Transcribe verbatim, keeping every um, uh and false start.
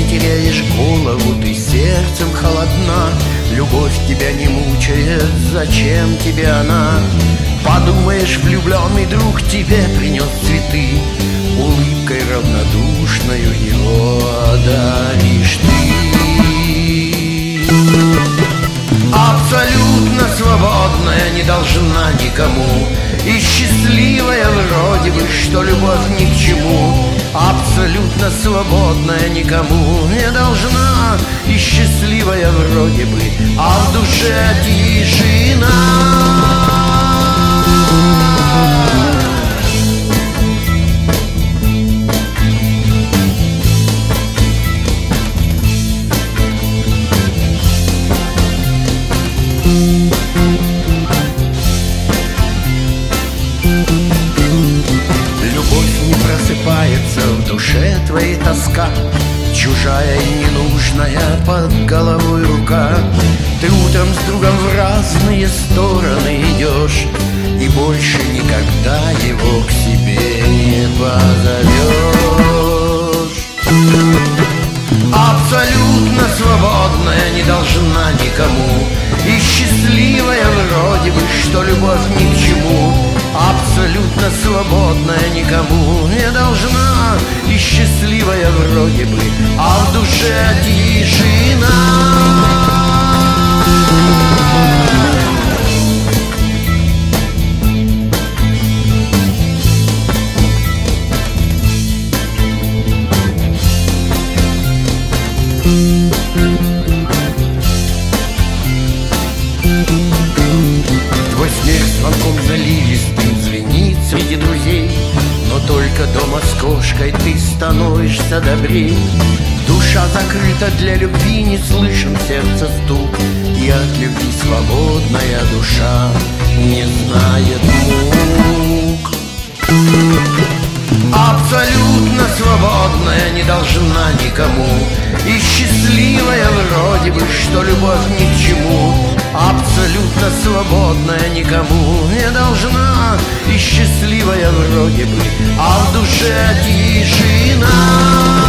теряешь голову, ты сердцем холодна. Любовь тебя не мучает, зачем тебе она? Подумаешь, влюбленный друг тебе принес цветы, улыбкой равнодушною его одаришь ты. Абсолютно свободная, не должна никому, и счастливая вроде бы, что любовь ни к чему. Абсолютно свободная, никому не должна, и счастливая вроде бы, а в душе тишина. Любовь не просыпается, в душе твоей тоска, чужая и ненужная под головой рука. Ты утром с другом в разные стороны идешь, и больше никогда его к себе не позовешь. Абсолютно свободная, не должна никому, и счастливая вроде бы, что любовь ни к чему. Абсолютно свободная, никому не должна, и счастливая вроде бы, а в душе тишина. Твой смех звонком заливистым звенит среди друзей, но только дома с кошкой ты становишься добрей. Душа закрыта для любви, не слышен сердца стук, и от любви свободная душа не знает мук. Абсолютно свободная, не должна никому, и счастливая вроде бы, что любовь ни к чему. Абсолютно свободная, никому не должна, и счастливая вроде бы, а в душе тишина.